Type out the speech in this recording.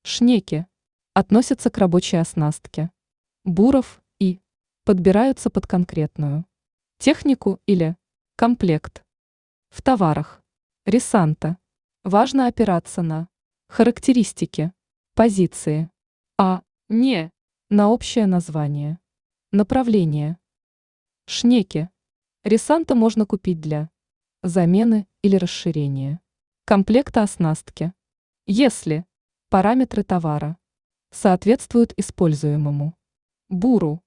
Шнеки относятся к рабочей оснастке. Буров и подбираются под конкретную технику или комплект. В товарах ресанта важно опираться на характеристики, позиции, а не на общее название. Направление. Шнеки ресанта можно купить для замены или расширения комплекта оснастки, если параметры товара соответствуют используемому. Буру